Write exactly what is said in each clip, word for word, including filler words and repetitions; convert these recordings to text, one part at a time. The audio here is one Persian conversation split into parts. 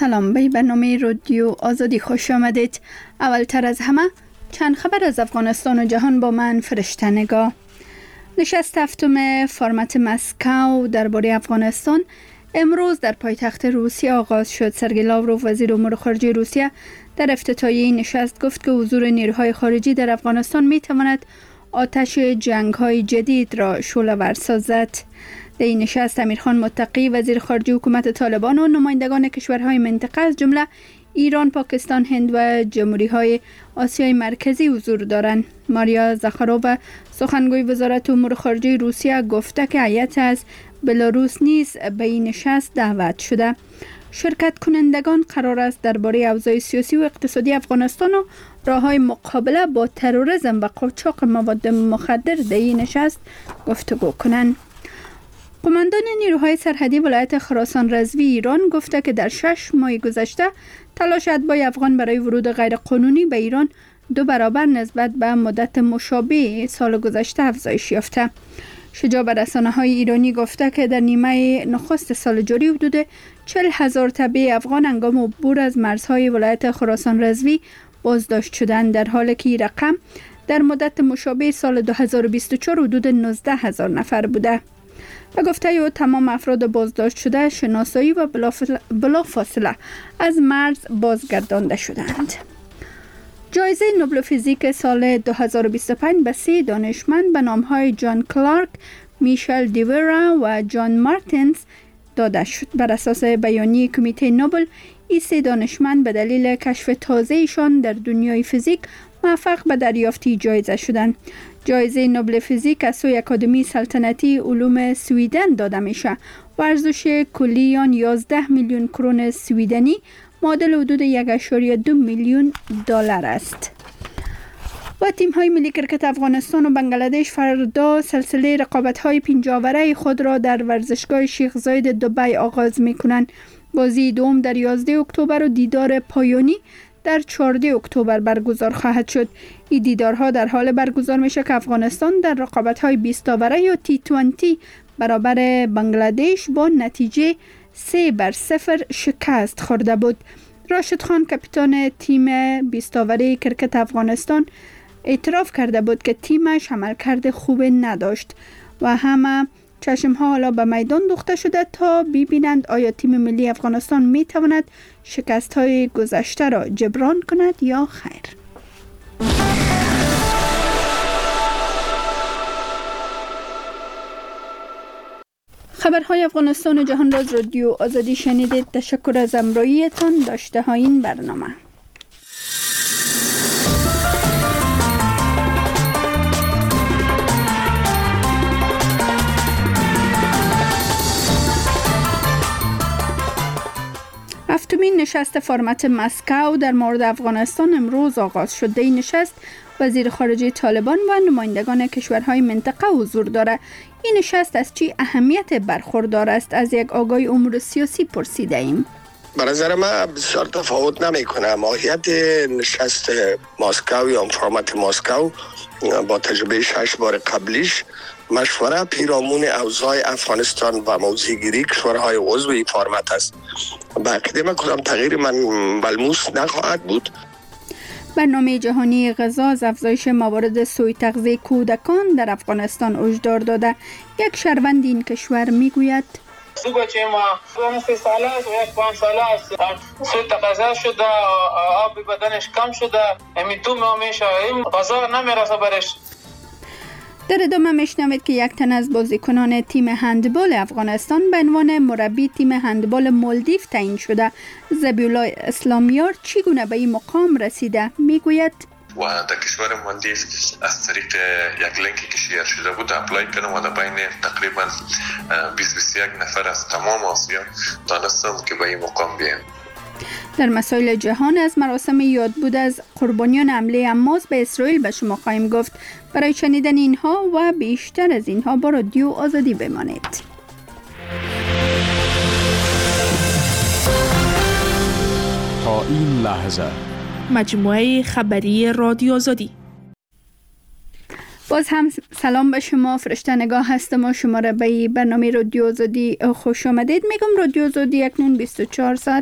سلام، به برنامه رادیو آزادی خوش آمدید. اولتر از همه چند خبر از افغانستان و جهان با من فرشته نگاه. نشست هفتم فرمت مسکو درباره افغانستان امروز در پایتخت روسیه آغاز شد. سرگئی لاوروف وزیر امور خارجه روسیه در افتتاحیه این نشست گفت که حضور نیروهای خارجی در افغانستان می تواند آتش جنگ های جدید را شعله‌ور سازد. در این نشست امیرخان متقی وزیر خارجه حکومت طالبان و نمایندگان کشورهای منطقه از جمله ایران، پاکستان، هند و جمهوری های آسیای مرکزی حضور دارند. ماریا زاخارووا سخنگوی وزارت امور خارجه روسیه گفته که هیئت از بلاروس نیز به این نشست دعوت شده. شرکت کنندگان قرار است درباره اوضاع سیاسی و اقتصادی افغانستان و راه‌های مقابله با تروریسم و قاچاق مواد مخدر در این نشست گفتگو کنند. قماندان نیروهای سرحدی ولایت خراسان رضوی ایران گفته که در شش ماه گذشته تلاش اتباع افغان برای ورود غیرقانونی به ایران دو برابر نسبت به مدت مشابه سال گذشته افزایش یافته. شجاع به رسانه‌های ایرانی گفته که در نیمه نخست سال جاری حدود چهل هزار تبع افغان هنگام عبور از مرزهای ولایت خراسان رضوی بازداشت شدند، در حالی که این رقم در مدت مشابه سال دو هزار و بیست و چهار حدود نوزده هزار نفر بوده. و گفته او تمام افراد بازداشت شده شناسایی و بلافاصله از مرز بازگردانده شدند. جایزه نوبل فیزیک سال دو هزار و بیست و پنج به سه دانشمند به نام‌های جان کلارک، میشل دیورا و جان مارتینز داده شد. بر اساس بیانیه کمیته نوبل، این سه دانشمند به دلیل کشف تازه‌ایشان در دنیای فیزیک موفق به دریافت جایزه شدند. جایزه نوبل فیزیک از سوی اکادمی سلطنتی علوم سویدن داده میشه و ارزش کلی آن یازده میلیون کرون سویدنی معادل حدود یک ممیز دو میلیون دلار است. و تیم های ملی کرکت افغانستان و بنگلادش فردا سلسله رقابت های پنجاوره خود را در ورزشگاه شیخ زاید دبی آغاز می کنند. بازی دوم در یازده اکتبر و دیدار پایانی در چهارده اکتبر برگزار خواهد شد. این دیدارها در حال برگزار میشه که افغانستان در رقابت‌های بیست اوره یا تی بیست برابر بنگلادش با نتیجه سه بر صفر شکست خورده بود. راشد خان کاپیتان تیم بیست اوره کرکت افغانستان اعتراف کرده بود که تیمش عملکرد خوب نداشت و همه چشم ها حالا به میدان دوخته شده تا ببینند آیا تیم ملی افغانستان می تواند شکست های گذشته را جبران کند یا خیر. خبرهای افغانستان و جهان را از رادیو آزادی شنیدید. تشکر از همراهیتان. داشته های این برنامه. هفتمین نشست فرمت مسکو در مورد افغانستان امروز آغاز شد. در این نشست وزیر خارجه طالبان و نمایندگان کشورهای منطقه حضور دارد. این نشست از چی اهمیت برخوردار است؟ از یک آگاهی امور سیاسی پرسیده ایم. به نظر من بسیار تفاوت نمیکنه. ماهیت نشست مسکو یا فرمت مسکو با تجربه شش بار قبلیش مشوره پیرامون اوضاع افغانستان و موضع‌گیری کشورهای عضو این فرمت است. به عقیده من کدام تغییر من ملموس نخواهد بود. برنامه جهانی غذا از افزایش موارد سوء تغذیه کودکان در افغانستان هشدار داده. یک شهروند این کشور میگوید سو بچه ما سه ساله است و یک پنج ساله است، سوء تغذیه شده، آب بدنش کم شده، همین تو میشه، این غذا نمیرسه برش. در ادامه میشنوید که یک تن از بازیکنان تیم هندبال افغانستان به عنوان مربی تیم هندبال مالدیو تعیین شده. ذبیح‌الله اسلامیار چگونه به این مقام رسیده میگوید و در کشور مالدیو از طریق یک لینکی که شیر شده بود اپلای کردم و در بین تقریبا بیست بیست و یک نفر از تمام آسیا دانستم که به این مقام بیایم. در مسائل جهان از مراسم یاد بود از قربانیان حمله حماس به اسرائیل به شما خواهیم گفت. برای شنیدن اینها و بیشتر از اینها با رادیو آزادی بمانید. تا این لحظه مجموعه خبری رادیو آزادی. باز هم سلام به شما، فرشته نگاه هستم و شما را به برنامه رادیو آزادی خوش آمدید میگم. رادیو آزادی اکنون بیست و چهار ساعت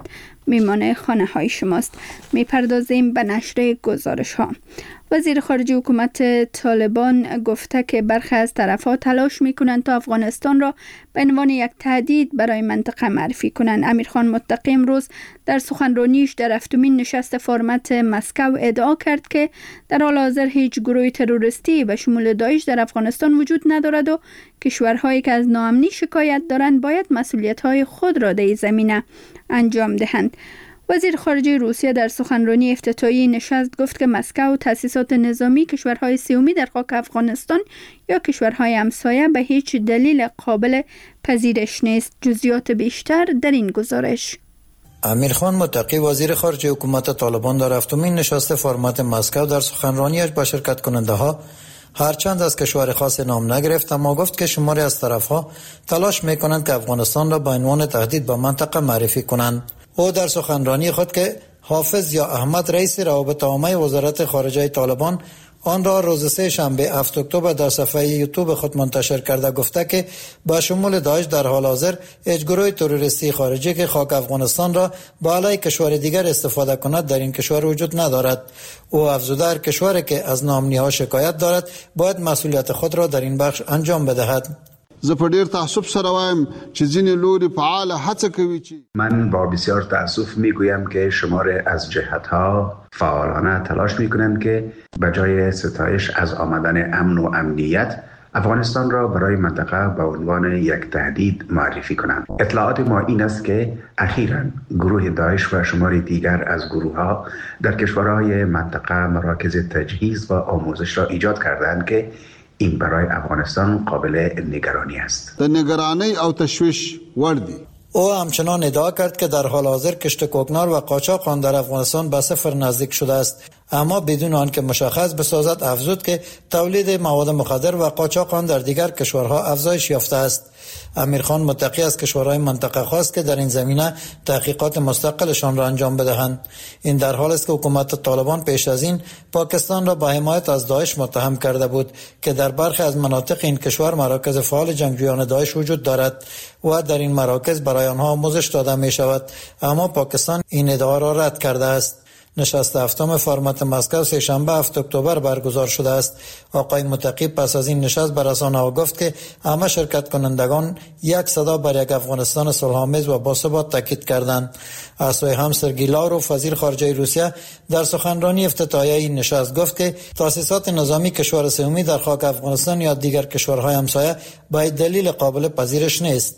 میمان خانه های شماست. میپردازیم به نشر گزارش ها. وزیر خارجه حکومت طالبان گفته که برخی از طرف‌ها تلاش می‌کنند تا افغانستان را به عنوان یک تهدید برای منطقه معرفی کنند. امیرخان متقی امروز در سخنرانیش در هفتمین نشست فرمت مسکو ادعا کرد که در حال حاضر هیچ گروه تروریستی به شمول داعش در افغانستان وجود ندارد و کشورهایی که از ناامنی شکایت دارند باید مسئولیت‌های خود را در این زمینه انجام دهند. وزیر خارجه روسیه در سخنرانی افتتاحی نشست گفت که مسکو تأسیسات نظامی کشورهای سومی در خاک افغانستان یا کشورهای همسایه به هیچ دلیل قابل پذیرش نیست. جزئیات بیشتر در این گزارش. امیرخان متقی وزیر خارجه حکومت طالبان در هفتمین نشست فرمت مسکو در سخنرانیش با شرکت کننده ها هرچند از کشور خاص نام نگرفت، اما گفت که شماری از طرفها تلاش میکنند که افغانستان را به عنوان تهدید به منطقه معرفی کنند. او در سخنرانی خود که حافظ یا احمد رئیس روابط عامه وزارت خارجه طالبان آن را روز سه شنبه هفتم اکتبر در صفحه یوتیوب خود منتشر کرده گفته که با شمول داعش در حال حاضر هیچ گروه تروریستی خارجی که خاک افغانستان را با علیه کشور دیگر استفاده کند در این کشور وجود ندارد. او افزوده هر کشوری که از ناامنی‌ها شکایت دارد باید مسئولیت خود را در این بخش انجام بدهد. زه په ډیر تعصب سره وایم چې ځینې لوري فعال هڅه کوي چې من با بسیار تأسف میگویم که شمار از جهت‌ها فعالانه تلاش میکنند که به جای ستایش از آمدن امن و امنیت افغانستان را برای منطقه به عنوان یک تهدید معرفی کنند. اطلاعات ما این است که اخیراً گروه داعش و شماری دیگر از گروه‌ها در کشورهای منطقه مراکز تجهیز و آموزش را ایجاد کردند که این برای افغانستان قابل نگرانی است. د نگرانی او تشویش وردی. او همچنان ادعا کرد که در حال حاضر کشت کوکنار و قاچاق آن در افغانستان به صفر نزدیک شده است، اما بدون آنکه مشخص بسازد افزود که تولید مواد مخدر و قاچاق آن در دیگر کشورها افزایش یافته است. امیرخان متقی از کشورهای منطقه خواست که در این زمینه تحقیقات مستقلشان را انجام بدهند. این در حالی است که حکومت طالبان پیش از این پاکستان را به حمایت از داعش متهم کرده بود که در برخی از مناطق این کشور مراکز فعال جنگجویان داعش وجود دارد و در این مراکز برای آنها آموزش داده می شود، اما پاکستان این ادعا را رد کرده است. نشست هفتم فرمت مسکو سه شنبه هفتم اکتبر برگزار شده است. آقای متقی پس از این نشست به رسانه‌ها گفت که همه شرکت کنندگان یک صدا بر یک افغانستان صلح‌آمیز و باثبات تاکید کردند. از سوی هم سرگئی لاروف وزیر خارجه روسیه در سخنرانی افتتاحیه این نشست گفت که تأسیسات نظامی کشور سومی در خاک افغانستان یا دیگر کشورهای همسایه به دلیل قابل پذیرش نیست.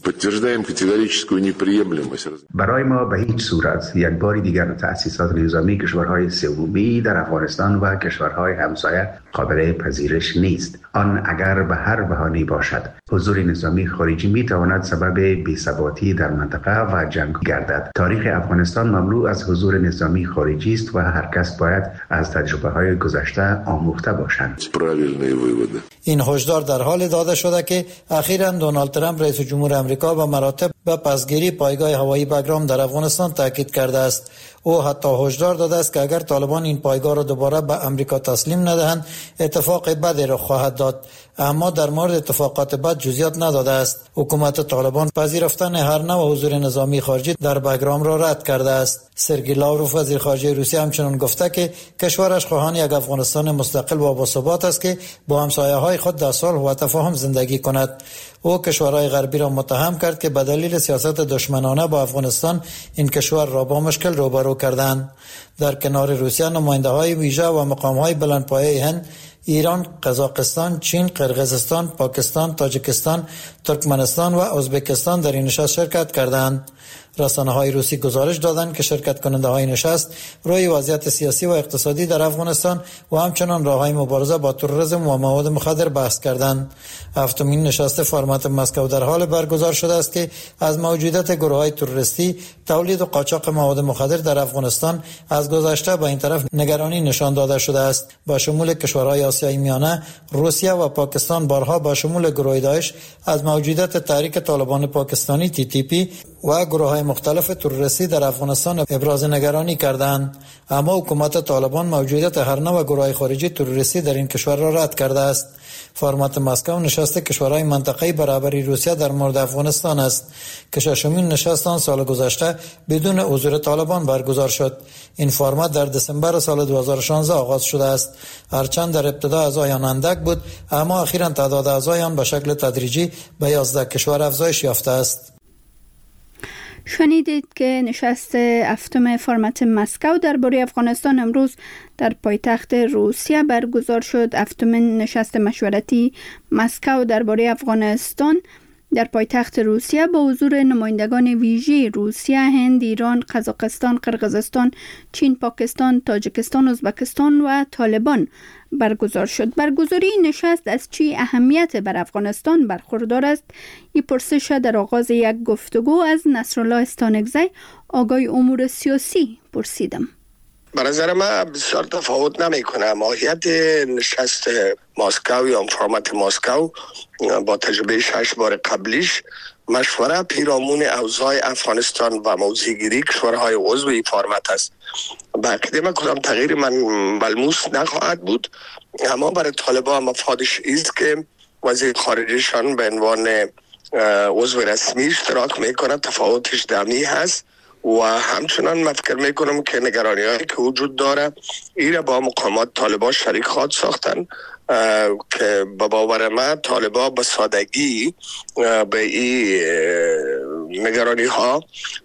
برای ما به هیچ صورت یک بار دیگر تأسیسات نظامی کشورهای سومی در افغانستان و کشورهای همسایه قابل پذیرش نیست. آن اگر به هر بهانه‌ای باشد حضور نظامی خارجی می تواند سبب بی‌ثباتی در منطقه و جنگ گردد. تاریخ افغانستان مملو از حضور نظامی خارجی است و هر کس باید از تجربه‌های گذشته آموخته باشد. این هشدار در حال داده شده که اخیراً دونالد ترامپ رئیس جمهور آمریکا به مراتب به پسگیری پایگاه هوایی بگرام در افغانستان تاکید کرده است. او حتی هشدار داده است که اگر طالبان این پایگاه را دوباره به آمریکا تسلیم ندهند اتفاق بدی را خواهد داد، اما در مورد اتفاقات بد جزئیات نداده است. حکومت طالبان پذیرفتن هر نوع حضور نظامی خارجی در بگرام را رد کرده است. سرگئی لاروف وزیر خارجه روسیه همچنان گفته که کشورش خواهان یک افغانستان مستقل و باثبات است که با همسایه‌های خود در صلح و تفاهم زندگی کند. او کشورهای غربی را متهم کرد که به دلیل سیاست دشمنانه با افغانستان این کشور را با مشکل روبرو کردند. در کنار روسیه نماینده‌های ویژه و مقام‌های بلندپایه هند، ایران، قزاقستان، چین، قرقیزستان، پاکستان، تاجیکستان، ترکمنستان و ازبکستان در این نشست شرکت کردند. رسانه‌های روسی گزارش دادند که شرکت کننده‌های نشست روی وضعیت سیاسی و اقتصادی در افغانستان و همچنان راه‌های مبارزه با تروریسم و مواد مخدر بحث کردند. هفتمین نشست فرمت مسکو در حال برگزار شده است که از موجودیت گروه‌های تروریستی، تولید و قاچاق مواد مخدر در افغانستان از گذشته به این طرف نگرانی نشان داده شده است. با شمول کشورهای آسیای میانه، روسیه و پاکستان بارها با شمول گروه داعش از موجودیت تحریک طالبان پاکستانی تی تی پی و گروه های مختلف تروریستی در افغانستان ابراز نگرانی کردند، اما حکومت طالبان موجودیت هر نوع گروه خارجی تروریستی در این کشور را رد کرده است. فرمت مسکو نشست کشورهای منطقه‌ای برابری روسیه در مورد افغانستان است که ششمین نشست آن سال گذشته بدون حضور طالبان برگزار شد. این فرمت در دسامبر سال دو هزار و شانزده آغاز شده است. هرچند در ابتدا اعضایان اندک بود، اما اخیراً تعداد اعضایان به شکل تدریجی به یازده کشور افزایش یافته است. شنیدید که نشست هفتم فرمت مسکو درباره افغانستان امروز در پایتخت روسیه برگزار شد. هفتم نشست مشورتی مسکو درباره افغانستان در پایتخت روسیه با حضور نمایندگان ویژه روسیه، هند، ایران، قزاقستان، قرقیزستان، چین، پاکستان، تاجیکستان، ازبکستان و طالبان برگزار شد. برگزاری نشست از چی اهمیت بر افغانستان برخوردار است؟ این پرسش در آغاز یک گفتگو از نصرالله استانکزی، آگای امور سیاسی، پرسیدم. به نظر من بسیار تفاوت نمی کنه. ماهیت نشست مسکو یا فرمت مسکو با تجربه شش بار قبلیش مشوره پیرامون اوضاع افغانستان و موضع‌گیری کشورهای عضو این فرمت است. به عقیده من کدام تغییر من ملموس نخواهد بود، اما برای طالبان مفادش است که وزیر خارجشان به عنوان عضو رسمی اشتراک میکنه. تفاوتش دمی هست و همچنان من فکر میکنم که نگرانی هایی که وجود داره این با مقامات طالبان شریک خواهد ساختن که به باور من طالبان به سادگی به این نگرانی ها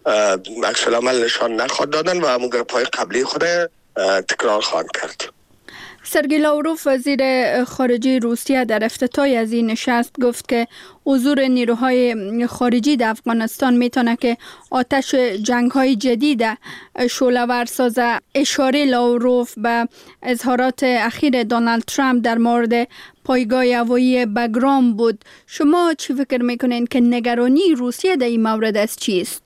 عکس العمل نشان نخواهد دادن و همون گپ‌های قبلی خود تکرار خواهند کرد. سرگئی لاوروف وزیر خارجه روسیه در افتتاح از این نشست گفت که حضور نیروهای خارجی در افغانستان میتونه که آتش جنگ‌های جدید شعله‌ور سازه. اشاره لاوروف به اظهارات اخیر دونالد ترامپ در مورد پایگاه هوایی بگرام بود. شما چی فکر میکنین که نگرانی روسیه در این مورد از چیست؟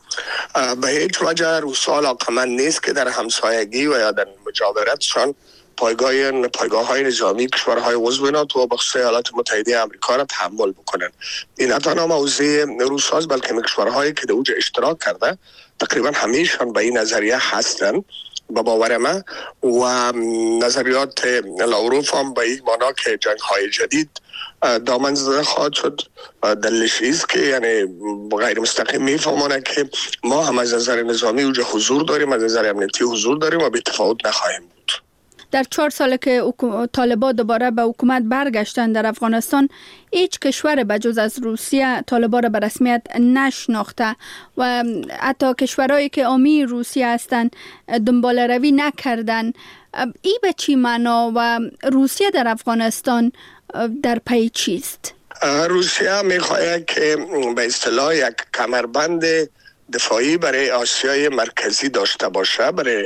به هیچ وجه روس‌ها علاقه‌مند نیست که در همسایگی و یا در مجاورتشان پایگاه پایگاه های نظامی کشورهای عضو ناتو و بخصوص ایالات متحده آمریکا را تحمل بکنن. این نه تنها موضوع روس هاست بلکه کشورهایی که در اوج اشتراک کرده تقریبا همیشان به این نظریه هستن به باور من و نظریات لاوروف هم به این معنا که جنگ های جدید دامن زده خواهد شد. دلیلش است که یعنی غیر مستقیم میفهمونه که ما هم از نظر نظامی اوج حضور داریم، از نظر امنیتی حضور داریم و بی تفاوت نخواهیم بود. در چهار ساله که طالبان دوباره به حکومت برگشتن در افغانستان، هیچ کشور بجز از روسیه طالبان را به رسمیت نشناخته و حتی کشورهایی که حامی روسیه هستند دنبال روی نکردن. ای به چی معنا و روسیه در افغانستان در پی چیست؟ روسیه میخواهد که به اصطلاح یک کمربند دفاعی برای آسیای مرکزی داشته باشه، برای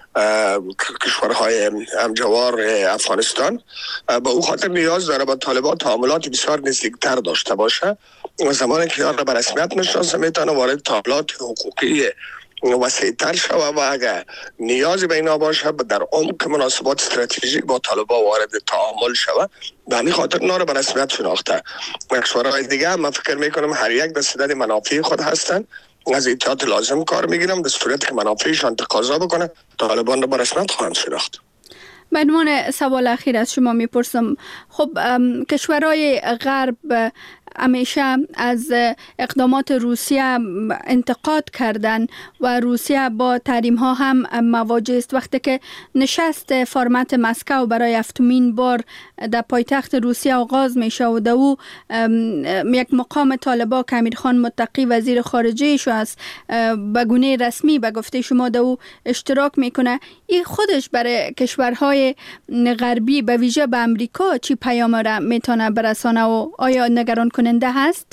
کشورهای همجوار افغانستان. با او خاطر نیاز داره با طالبان تعاملات بسیار نزدیکتر داشته باشه و زمانی که آن را به رسمیت نشناسه میتونه وارد تعاملات حقوقی وسیع‌تر شوه و اگر نیازی به اینا باشه در عمق مناسبات استراتژیک با طالبان وارد تعامل شوه. به همین خاطر اینا را به رسمیت شناخته. کشورهای دیگه من فکر میکنم هر یک دستداد منافع خود هستن، از اطلاعات لازم کار میگیرم به صورت که منافعشان تقاضا بکنه طالبان رو با رسمیت خواهند شناخت. به عنوان سوال اخیر از شما میپرسم، خب کشورهای غرب همیشه از اقدامات روسیه انتقاد کردن و روسیه با تحریم ها هم مواجه است. وقتی که نشست فرمت مسکو برای هفتمین بار در پایتخت روسیه آغاز میشه و در او یک مقام طالبان که امیرخان متقی وزیر خارجه شو است به گونه رسمی به گفته شما در او اشتراک میکنه، این خودش برای کشورهای غربی به ویژه به امریکا چی پیام را میتونه برسانه و آیا نگران کننده هست؟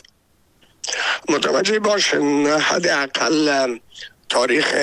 متوجه باشین حداقل تاریخ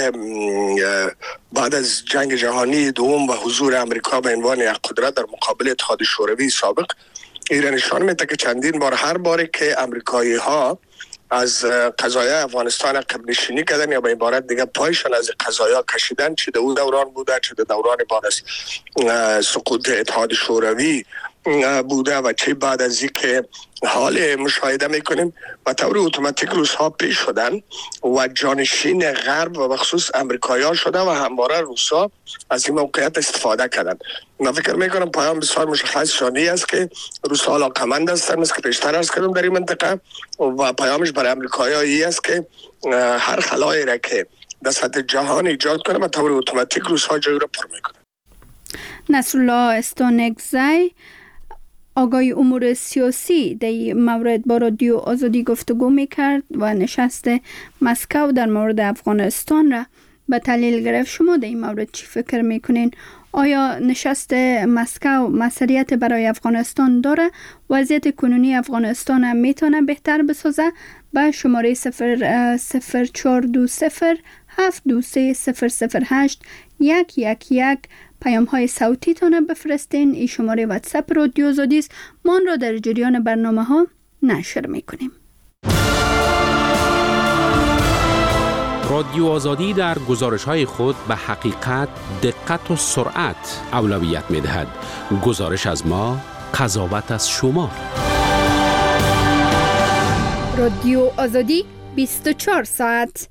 بعد از جنگ جهانی دوم و حضور امریکا به عنوان یک قدرت در مقابل اتحاد شوروی سابق ایران نشان میده که چندین بار هر باری که امریکایی ها از قضایای افغانستان عقب نشینی کردن یا به عبارت دیگه پایشان از قضایا کشیدن، چه در اون دوران بوده چه در دوران بعد از سقوط اتحاد شوروی بوده و چه بعد از اینکه حال مشاهده میکنیم و طور اتوماتیک روس‌ها پیش شدن و جانشین غرب و بخصوص امریکایی‌ها شده و همواره روس‌ها از این موقعیت استفاده کردن. من فکر میکنم پیام بسیار مشخص شانی است که روس‌ها علاقمند هستند، مثل که پیشتر عرض کردم در این منطقه، و پیامش برای امریکایی‌ها این است که هر خلایی را که در سطح جهان ایجاد کنه و طور اتوماتیک روس‌ها جای را پر میکنه. نصرالله استانکزی آقای امور سیاسی در این مورد با رادیو آزادی گفتگو میکرد و نشست مسکو در مورد افغانستان را به تحلیل گرفت. شما در این مورد چی فکر میکنین؟ آیا نشست مسکو مسئولیت برای افغانستان داره؟ وضعیت کنونی افغانستان هم میتونه بهتر بسازه؟ با شماره صفر صفر چهار دو صفر هفت دو سه صفر صفر هشت یک یک یک پیام های صوتی تانه بفرستین. این شماره واتساپ رادیو آزادی است. ما آن را در جریان برنامه ها نشر میکنیم. رادیو آزادی در گزارش های خود به حقیقت، دقت و سرعت اولویت می دهد. گزارش از ما، قضاوت از شما. رادیو آزادی بیست و چهار ساعت.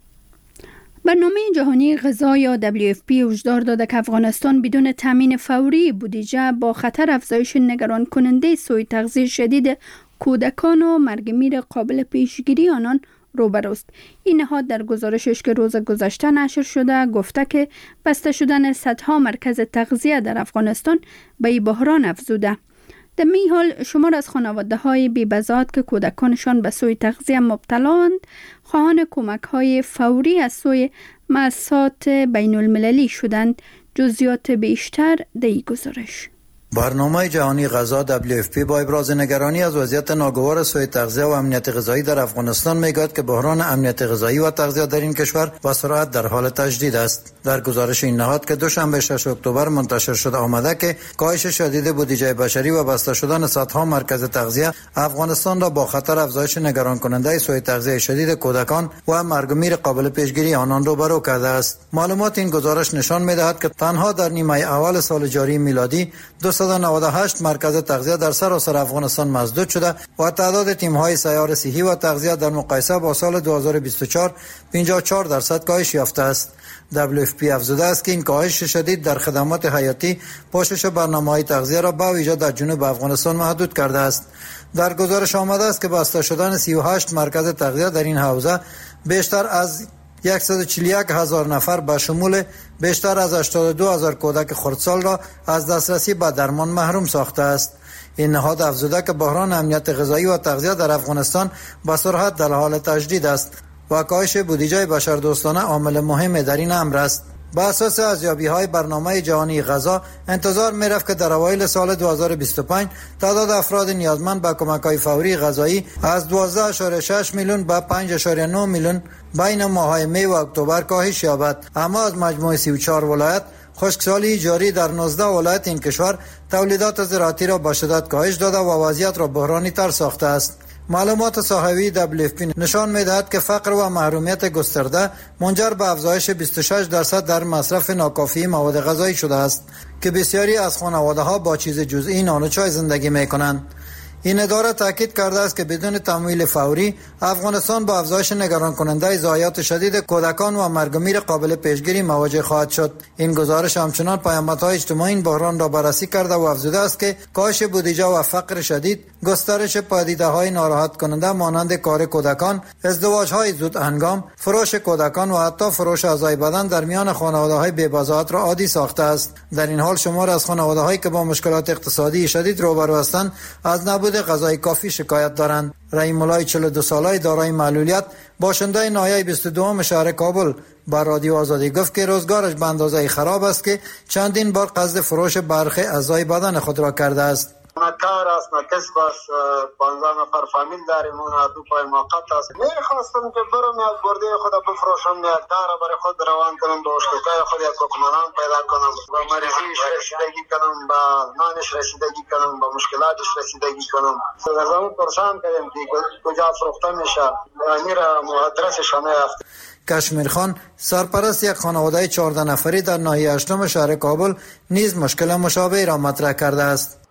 برنامه جهانی غذا یا دبلیو اف پی هشدار داده که افغانستان بدون تامین فوری بودجه با خطر افزایش نگران کننده سوء تغذیه شدید کودکان و مرگ میر قابل پیشگیری آنان روبروست. این نهاد در گزارشش که روز گذشته نشر شده گفته که بسته شدن صدها مرکز تغذیه در افغانستان به این بحران افزوده. در می حال شمار از خانواده های بی بزاد که کودکانشان به سوء تغذیه مبتلااند خواهان کمک های فوری از سوی مؤسسات بین المللی شدند. جزئیات بیشتر در این گزارش. برنامه جهانی غذا دبلیو اف پی با ابراز نگرانی از وضعیت ناگوار سوء تغذیه و امنیت غذایی در افغانستان میگوید که بحران امنیت غذایی و تغذیه در این کشور با سرعت در حال تجدید است. در گزارش این نهاد که دوشنبه شش اکتبر منتشر شده آمده که کاهش شدید بودجه بشری و بسته شدن صدها مرکز تغذیه افغانستان را با خطر افزایش نگران کننده سوء تغذیه شدید کودکان و مرگ میر قابل پیشگیری آنان روبرو کرده است. معلومات این گزارش نشان می‌دهد که تنها در نیمه اول سال جاری میلادی دویست و نود و هشت مرکز تغذیه در سراسر افغانستان مسدود شده و تعداد تیم‌های سیار صحی و تغذیه در مقایسه با سال دو هزار و بیست و چهار پنجاه و چهار درصد کاهش یافته است. دبلیو اف پی افزوده است که این کاهش شدید در خدمات حیاتی پوشش برنامه‌های تغذیه را با ویژه در جنوب افغانستان محدود کرده است. در گزارش آمده است که بسته شدن سی و هشت مرکز تغذیه در این حوزه بیشتر از صد و چهل و یک هزار نفر به شمول بیشتر از هشتاد و دو هزار کودک خردسال را از دسترسی به درمان محروم ساخته است. این نهاد افزوده که بحران امنیت غذایی و تغذیه در افغانستان با سرعت در حال تجدید است و کاهش بودجه بشردوستانه عامل مهم در این امر است. با اساس ارزیابی‌های برنامه جهانی غذا انتظار می‌رفت که در اوایل سال دو هزار و بیست و پنج تعداد افراد نیازمند به کمک‌های فوری غذایی از دوازده ممیز شش میلیون به پنج ممیز نه میلیون بین ماه‌های می و اکتبر کاهش یابد. اما از مجموع سی و چهار ولایت خشکسالی جاری در نوزده ولایت این کشور تولیدات زراعتی را به شدت کاهش داده و وضعیت را بحرانی تر ساخته است. معلومات صحوی دبلیو اف پی نشان می‌دهد که فقر و محرومیت گسترده منجر به افزایش بیست و شش درصد در مصرف ناکافی مواد غذایی شده است که بسیاری از خانواده‌ها با چیز جزئی نان و چای زندگی می‌کنند. این اداره تاکید کرده است که بدون تمویل فوری افغانستان با افزایش نگران کننده ضایعات شدید کودکان و مرگ و میر قابل پیشگیری مواجه خواهد شد. این گزارش همچنان پیامدهای اجتماعی این بحران را بررسی کرده و افزوده است که کاهش بودجه و فقر شدید، گسترش پدیده‌های ناراحت کننده مانند کار کودکان، ازدواج‌های زود هنگام، فروش کودکان و حتی فروش اعضای بدن در میان خانواده‌های بی‌بضاعت را عادی ساخته است. در این حال شمار از خانواده‌هایی که با مشکلات اقتصادی شدید روبرو هستند از نبود غذای کافی شکایت دارند. رحیم الله چهل و دو ساله دارای معلولیت باشنده ناحیه بیست و دو شهر کابل با رادیو آزادی گفت که روزگارش به اندازه خراب است که چندین بار قصد فروش برخی اعضای بدن خود را کرده است. نه کار است نه کسب است، پانزده نفر فامیل داریم، اون دو پای موقت است. میخواستم که برم یک برده خود بفروشم، یک کار برای خود روان کنم، به اشتکای خود یک دکمنان پیدا کنم، به مریضیش رسیدگی کنم، به نانش رسیدگی کنم، به مشکلاتش رسیدگی کنم. از اون پرسان کردم که کجا فروخته میشه، میره آدرسش نیافت. کشمیر خان سرپرست یک خانواده چهارده نفری در ناحیه هشتم شهر کابل نیز مشکل مشابهی را مطرح کرده است.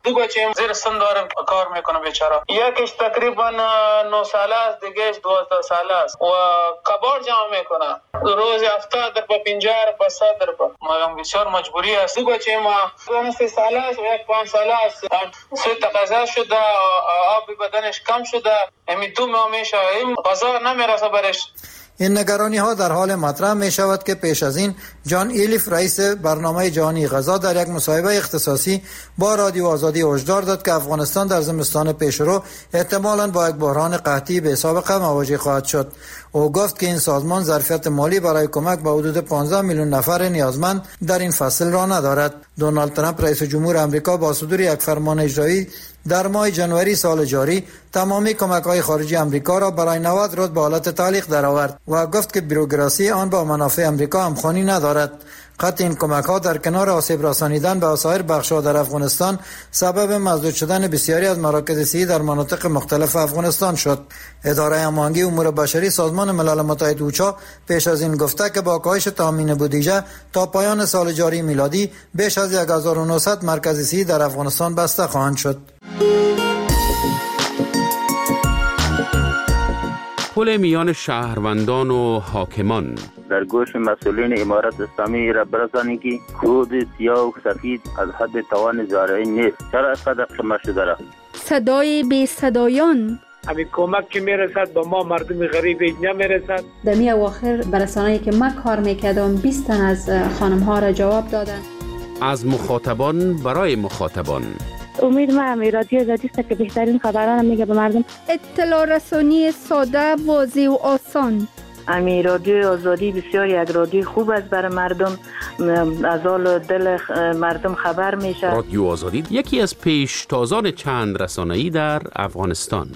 دو بچه زیر سن دارم کار میکنه بیچاره. یکیش تقریبا نه ساله است، دیگهش دوازده ساله است و کبار جمع میکنه. روز هفتاد در با پنجاه با صد در با ما بسیار مجبوری است. دو بچه ما دو سه ساله است و یک پنج ساله است. سه تقاضا شده، آب بدنش کم شده، همین تو میشه این غذا نمیرسه برش. این نگرانی ها در حال مطرح می شود که پیش از این جان ایلیف رئیس برنامه جهانی غذا در یک مصاحبه اختصاصی با رادیو آزادی هشدار داد که افغانستان در زمستان پیشرو احتمالاً با یک بحران قحطی به سابقه مواجه خواهد شد. او گفت که این سازمان ظرفیت مالی برای کمک به حدود پانزده میلیون نفر نیازمند در این فصل را ندارد. دونالد ترامپ رئیس جمهور آمریکا با صدور یک فرمان اجرایی در ماه جنوری سال جاری تمامی کمک‌های خارجی آمریکا را برای نود رد به حالت تعلیق درآورد و گفت که بروکراسی آن با منافع آمریکا همخوانی ندارد. قطع این کمک‌ها در کنار آسیب رسانیدن به سایر بخش‌ها در افغانستان سبب مسدود شدن بسیاری از مراکز صحی در مناطق مختلف افغانستان شد. اداره هماهنگی امور بشری سازمان ملل متحد اوچا پیش از این گفته که با کاهش تامین بودجه تا پایان سال جاری میلادی بیش از هزار و نهصد مرکز صحی در افغانستان بسته خواهند شد. پل میان شهروندان و حاکمان در گوش مسئولین امارت اسلامی را برسانید که کود سیاه و سفید از حد توان زارعی نیست. چرا اینقدر قیمت شده را؟ صدای بی صدایان همین کمک که میرسد به ما مردم غریب نمیرسد. در می اواخر برسانه‌ای که من کار میکردم بیست تن از خانم ها را جواب دادن. از مخاطبان برای مخاطبان. امید ما هم رادیو آزادی است که بهترین خبران میگه به مردم. اطلاع رسانی ساده، واضح و آسان. امی رادیو آزادی بسیار یک رادیو خوب است برای مردم، از حال دل مردم خبر میشه. رادیو آزادی یکی از پیشتازان چند رسانه‌ای در افغانستان.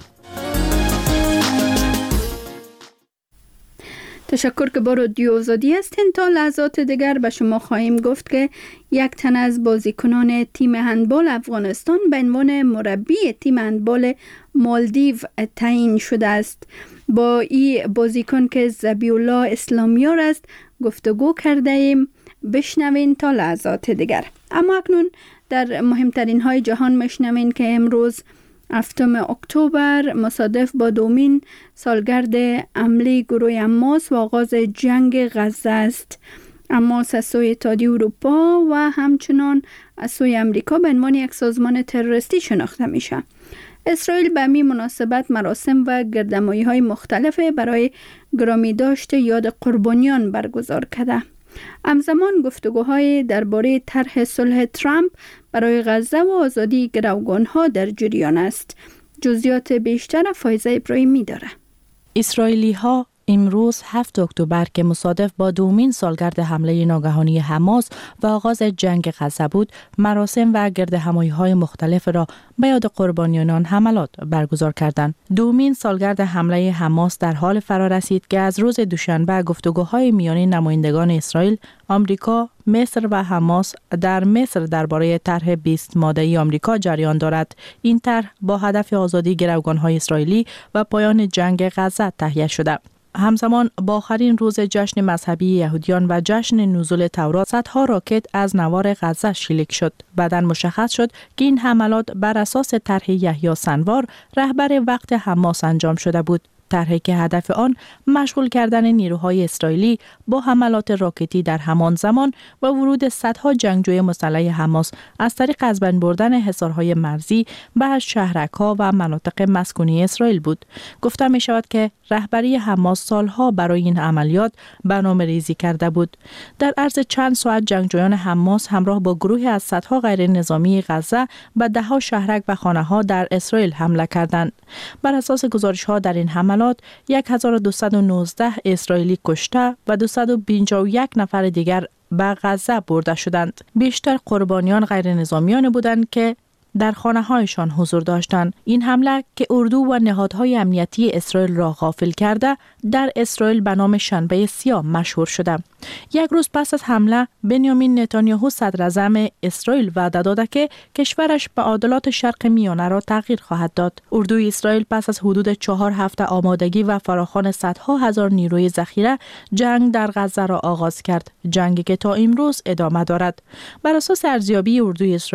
تشکر که با رادیو آزادی هستین. تا لحظات دیگر به شما خواهیم گفت که یک تن از بازیکنان تیم هندبال افغانستان به عنوان مربی تیم هندبال مالدیو تعیین شده است. با این بازیکن که ذبیح الله اسلامیار است گفتگو کرده ایم. بشنوین تا لحظات دیگر. اما اکنون در مهمترین های جهان میشنوین که امروز هفتم اکتبر مصادف با دومین سالگرد حمله گروه حماس و آغاز جنگ غزه است. حماس از سوی اتحادیه اروپا و همچنان از سوی امریکا به عنوان یک سازمان تروریستی شناخته میشه. اسرائیل به همین مناسبت مراسم و گردهمایی‌های مختلف برای گرامی داشت یاد قربانیان برگزار کرده. همزمان گفتگوهای درباره طرح صلح ترامپ برای غزه و آزادی گروگان‌ها در جریان است. جزئیات بیشتر فایزه ابراهیمی داره. اسرائیلی‌ها امروز هفتم اکتبر که مصادف با دومین سالگرد حمله ناگهانی حماس و آغاز جنگ غزه بود، مراسم و گردهمایی‌های مختلف را به یاد قربانیان آن حملات برگزار کردند. دومین سالگرد حمله حماس در حال فرا رسید که از روز دوشنبه گفتگوهای میان نمایندگان اسرائیل، آمریکا، مصر و حماس در مصر درباره طرح بیست ماده‌ای آمریکا جریان دارد. این طرح با هدف آزادی گروگان‌های اسرائیلی و پایان جنگ غزه تهیه شده. همزمان با آخرین روز جشن مذهبی یهودیان و جشن نزول تورات، صدها راکت از نوار غزه شلیک شد. بعداً مشخص شد که این حملات بر اساس طرح یحیی سنوار، رهبر وقت حماس انجام شده بود. طرحی که هدف آن مشغول کردن نیروهای اسرائیلی با حملات راکتی در همان زمان و ورود صدها جنگجوی مسلح حماس از طریق از بین بردن حصارهای مرزی به شهرک‌ها و مناطق مسکونی اسرائیل بود. گفته می شود که رهبری حماس سالها برای این عملیات برنامه ریزی کرده بود. در عرض چند ساعت جنگجویان حماس همراه با گروهی از صدها غیر نظامی غزه به دهها شهرک و خانه‌ها در اسرائیل حمله کردند. بر اساس گزارش‌ها در این حملات هزار و دویست و نوزده اسرائیلی کشته و دویست و پنجاه و یک نفر دیگر به غزه برده شدند. بیشتر قربانیان غیر نظامیان بودند که در خانه‌هایشان حضور داشتند. این حمله که اردو و نهادهای امنیتی اسرائیل را غافل کرده، در اسرائیل به نام شنبه سیاه مشهور شده. یک روز پس از حمله، بنیامین نتانیاهو صدر اعظم اسرائیل وعده داده که کشورش به عادلات شرق میانه را تغییر خواهد داد. اردوی اسرائیل پس از حدود چهار هفته آمادگی و فراخوان صدها هزار نیروی ذخیره، جنگ در غزه را آغاز کرد. جنگی که تا امروز ادامه دارد. بر اساس ارزیابی اردوی اسرائیل،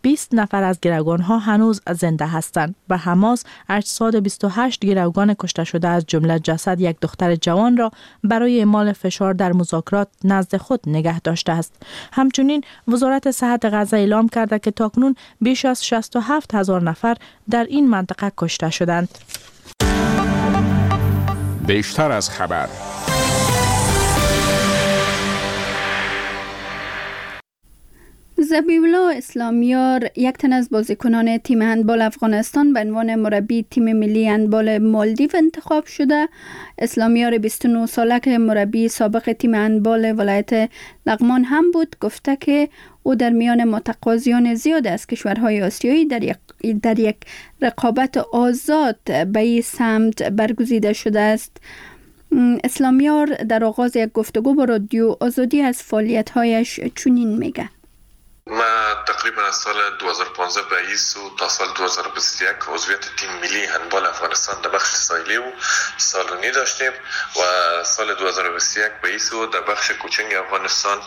بیست نفر از گروگان‌ها هنوز زنده هستند و حماس اجساد بیست و هشت گروگان کشته شده از جمله جسد یک دختر جوان را برای اعمال فشار در مذاکرات نزد خود نگه داشته است. همچنین وزارت صحت غزه اعلام کرده که تاکنون بیش از شصت و هفت هزار نفر در این منطقه کشته شدند. بیشتر از خبر. ذبیح‌الله اسلامیار یک تن از بازیکنان تیم هندبال افغانستان به عنوان مربی تیم ملی هندبال مالدیو انتخاب شده. اسلامیار بیست و نه ساله که مربی سابق تیم هندبال ولایت لغمان هم بود گفته که او در میان متقاضیان زیاد از کشورهای آسیایی در یک در یک رقابت آزاد به این سمت برگزیده شده است. اسلامیار در آغاز یک گفتگو با رادیو آزادی از فعالیت‌هایش چنین میگه: ما تقریبا از سال دو هزار و پانزده به ایسو تا سال دو هزار و بیست و یک عضویت تیم ملی هندبال افغانستان در بخش ساحلی و سالونی داشتیم و سال دو هزار و بیست و یک به ایسو در بخش کوچنگ افغانستان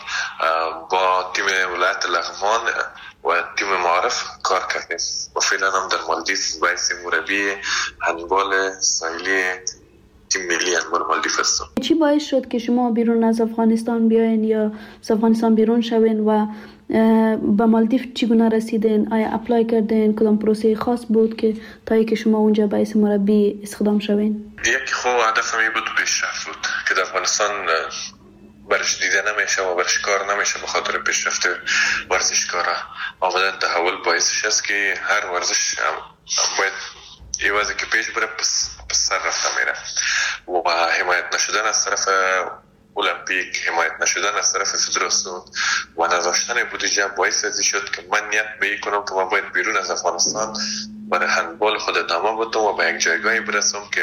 با تیم ولایت لغمان و تیم معارف کار کردیم و فعلا هم در مالدیو باعث مربی هندبال ساحلی تیم ملی هندبال مالدیو هستم. چی باعث شد که شما بیرون از افغانستان بیاین یا از افغانستان بیرون شوین و به مالدیو چگونه رسیدین؟ آیا اپلای کردین؟ کدام پروسه خاص بود که تا اینکه شما اونجا باعث مربی استخدام شوین؟ یکی خو هدف می بود پیشرفت بود که در افغانستان برش دیده نمیشه و برش کار نمیشه به خاطر پیشرفت ورزشکارا. آمدن تحول باعثش است که هر ورزش باید ایوازی که پیش بره پس, پس سر رفته میره و حمایت نشدن از طرف المپیک، حمایت نشدن از طرف فدراسیون و نداشتن بودجه باعث ازی شد که من نیت به این کنم که من باید بیرون از افغانستان برای هندبال خود ادامه بدم و به یک جایگاهی برسم که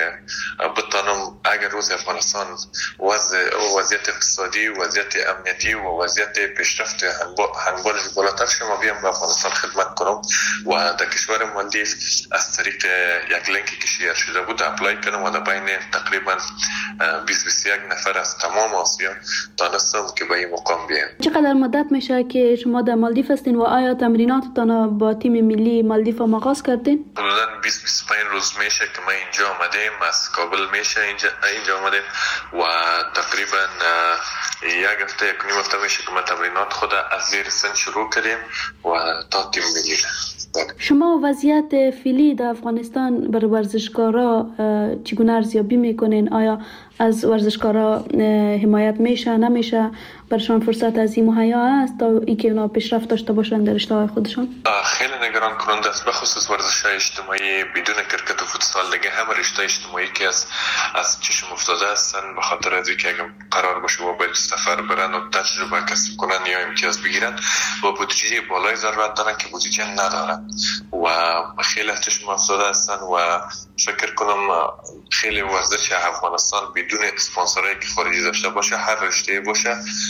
بتانم اگر روز افغانستان وضع وضعیت اقتصادی، وضعیت امنیتی و وضعیت پیشرفت هندبالش بالاتر شه ما بیام به افغانستان خدمت کنم و در کشور مالدیو از طریق یک لینکی که شیر شده بود اپلای کردم و در بین تقریبا بیست بیست و یک نفر از تمام آسیا دانستم که به این مقام بیام. چقدر مدت میشه که شما در مالدیو هستین و آیا تمریناتتان با تیم ملی مالدیو آغاز کردین؟ حدوداً بیست بیست و پنج روز میشه که ما اینجا آمدیم، از کابل میشه اینجا اینجا آمدیم و تقریبا یک هفته یک نیم هفته میشه که ما تمرینات خود از زیر سن شروع کردیم و تا تیم ملی. شما وضعیت فعلی در افغانستان بر ورزشکارا چگونه ارزیابی میکنین؟ آیا از ورزشکارا حمایت میشه نمیشه؟ برشان فرصت از این مهیا است تا اینکه اونا پیشرفت داشته باشن در رشته‌های خودشان؟ خیلی نگران کننده است، به خصوص ورزش‌های اجتماعی بدون کرکت و فوتسال دیگه همه رشته اجتماعی که از از چشم افتاده هستن به خاطر از اینکه اگه قرار باشه و باید سفر برن و تجربه کسب کنن یا امتیاز بگیرن و بودجه بالای ضرورت دارن که بودجه ندارن و خیلی از چشم افتاده هستن و فکر کنم خیلی ورزش افغانستان بدون اسپانسرایی که خارجی داشته باشه هر رشته باشه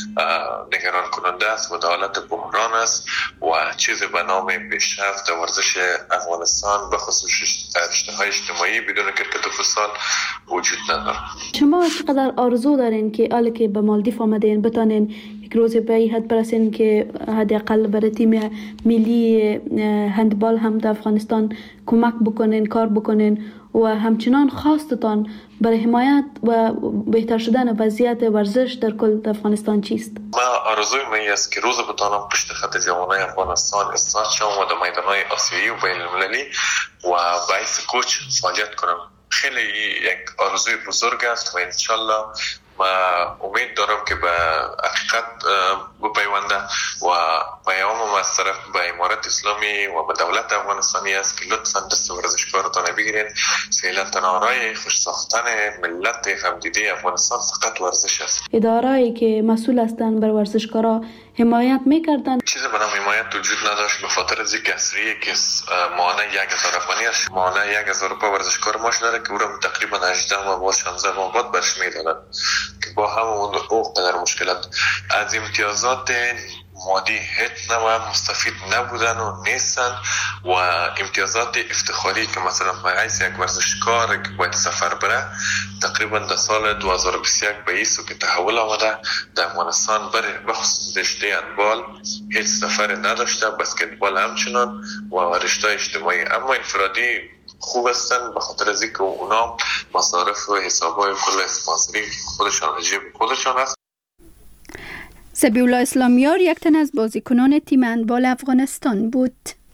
نگران کننده است و در حالت بحران است و چیزی به نام پیشرفت ورزش افغانستان به خصوص رشته‌های اجتماعی بدون کرکت و فوتسال وجود نداره. شما چقدر آرزو دارین که حالا که به مالدیو آمدین بتانین یک روز به این حد برسین که حداقل برای تیم ملی هندبال هم در افغانستان کمک بکنین، کار بکنین و همچنان خواستتان برای حمایت و بهتر شدن وضعیت ورزش در کل افغانستان چیست؟ ما آرزوی من است که روز بتانم پشت خط جوانای افغانستان استاد شوم و در میدانهای آسیایی و بین المللی و باعث کوچ فعالیت کنم. خیلی یک آرزوی بزرگ است و انشالله ما امید دارم که به حقیقت بپیونده و پیامم از طرف به امارت اسلامی و به دولت افغانستانی است که لطفاً دست ورزشکارتان بگیرین. فعلا تنها خوش ساختن ملت همدیده افغانستان فقط ورزش است. اداره‌ای که مسئول هستند بر ورزشکارا حمایت میکردن؟ چیزی به نام حمایت وجود نداشت به خاطر از اینکه اصریه که مانع یک هزار افغانی است، مانع یک هزار روپا ورزشکار ماش داره که او را تقریبا هجده ماه با شانزده ماه بعد برش میدادن که با همون او قدر مشکلات از امتیازات مادی هیچ نوع مستفید نبودن و نیستن و امتیازات افتخاری که مثلا حیث یک ورزشکار که باید سفر بره تقریبا در سال دو هزار و بیست و یک به ایسو که تحول آمده در افغانستان بره بخصوص رشته هندبال هیچ سفر نداشته، بسکتبال همچنان و رشته اجتماعی. اما انفرادی خوب هستن به خاطر از اینکه اونا مصارف و حسابای کل اسپانسری خودشان جیب خودشان است. ذبیح الله اسلامیار یک تن از بازیکنان تیم هندبال افغانستان بود.